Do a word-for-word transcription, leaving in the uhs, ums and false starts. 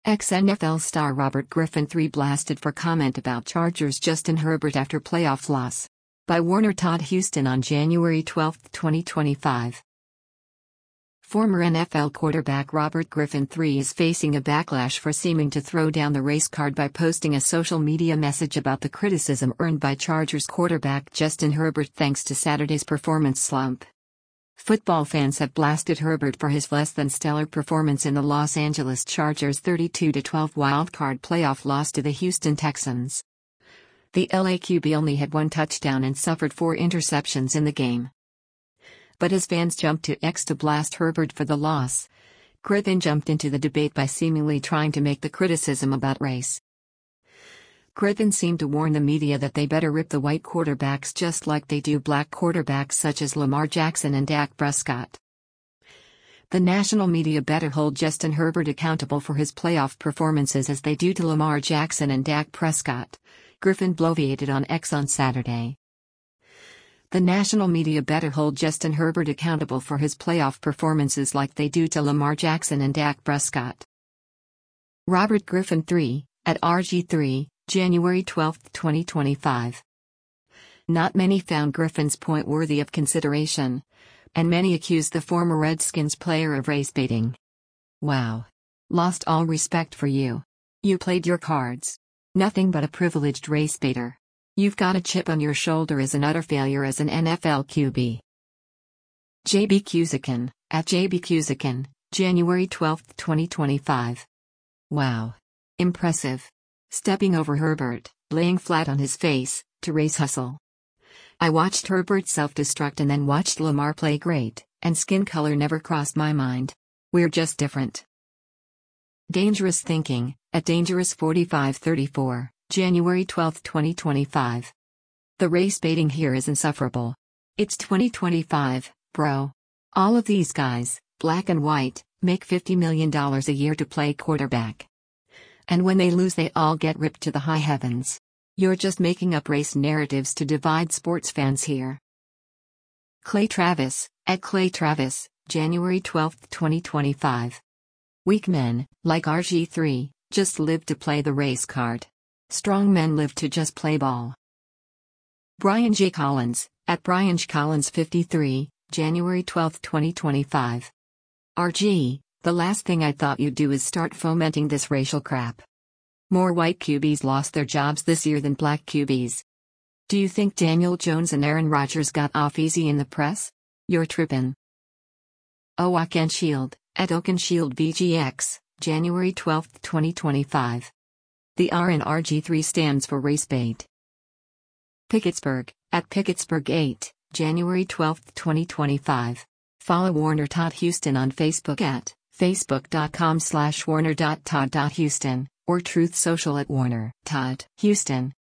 Ex-N F L star Robert Griffin the third blasted for comment about Chargers Justin Herbert after playoff loss. By Warner Todd Houston on January twelfth, twenty twenty-five. Former N F L quarterback Robert Griffin the third is facing a backlash for seeming to throw down the race card by posting a social media message about the criticism earned by Chargers quarterback Justin Herbert thanks to Saturday's performance slump. Football fans have blasted Herbert for his less-than-stellar performance in the Los Angeles Chargers' thirty-two to twelve wildcard playoff loss to the Houston Texans. The L A Q B only had one touchdown and suffered four interceptions in the game. But as fans jumped to X to blast Herbert for the loss, Griffin jumped into the debate by seemingly trying to make the criticism about race. Griffin seemed to warn the media that they better rip the white quarterbacks just like they do black quarterbacks such as Lamar Jackson and Dak Prescott. The national media better hold Justin Herbert accountable for his playoff performances as they do to Lamar Jackson and Dak Prescott, Griffin bloviated on X on Saturday. The national media better hold Justin Herbert accountable for his playoff performances like they do to Lamar Jackson and Dak Prescott. Robert Griffin the third, at R G three, January twelfth, twenty twenty-five. Not many found Griffin's point worthy of consideration, and many accused the former Redskins player of race baiting. Wow. Lost all respect for you. You played your cards. Nothing but a privileged race baiter. You've got a chip on your shoulder as an utter failure as an N F L Q B. J B Cusican, at J B Cusican, January twelfth, twenty twenty-five. Wow. Impressive. Stepping over Herbert, laying flat on his face, to race hustle. I watched Herbert self-destruct and then watched Lamar play great, and skin color never crossed my mind. We're just different. Dangerous Thinking, at Dangerous forty-five thirty-four, January twelfth, twenty twenty-five. The race baiting here is insufferable. It's twenty twenty-five, bro. All of these guys, black and white, make fifty million dollars a year to play quarterback. And when they lose they all get ripped to the high heavens. You're just making up race narratives to divide sports fans here. Clay Travis, at Clay Travis, January twelfth, twenty twenty-five. Weak men, like R G three, just live to play the race card. Strong men live to just play ball. Brian J. Collins, at Brian J. Collins fifty-three, January twelfth, twenty twenty-five. R G, the last thing I thought you'd do is start fomenting this racial crap. More white Q Bs lost their jobs this year than black Q Bs. Do you think Daniel Jones and Aaron Rodgers got off easy in the press? You're trippin'. Oakenshield, at Oakenshield V G X, January twelfth, twenty twenty-five. The R in R G three stands for race bait. Pickettsburg, at Pickettsburg eight, January twelfth, twenty twenty-five. Follow Warner Todd Houston on Facebook at facebook.com slash warner.todd.houston, or Truth Social at Warner Todd Houston.